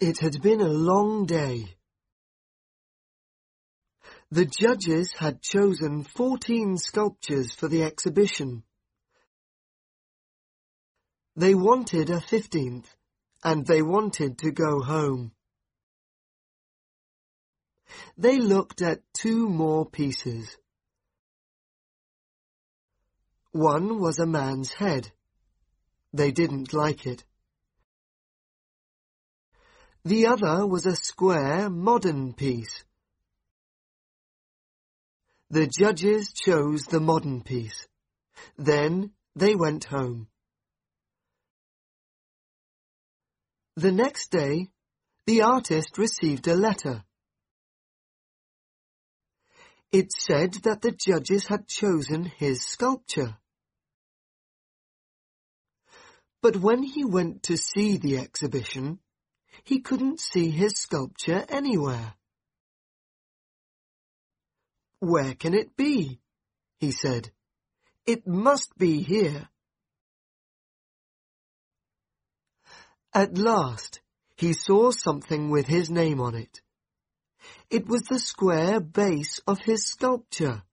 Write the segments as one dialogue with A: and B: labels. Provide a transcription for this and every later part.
A: It had been a long day. The judges had chosen 14 sculptures for the exhibition. They wanted a 15th, and they wanted to go home. They looked at 2 more pieces. One was a man's head. They didn't like it. The other was a square, modern piece. The judges chose the modern piece. Then they went home. The next day, the artist received a letter. It said that the judges had chosen his sculpture. But when he went to see the exhibition, he couldn't see his sculpture anywhere. "Where can it be?" he said. "It must be here." At last, he saw something with his name on it. It was the square base of his sculpture.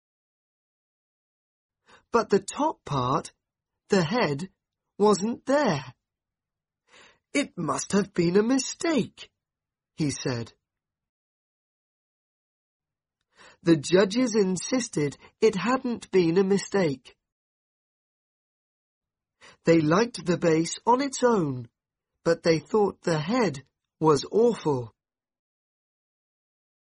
A: But the top part, the head, wasn't there. "It must have been a mistake," he said. The judges insisted it hadn't been a mistake. They liked the base on its own, but they thought the head was awful.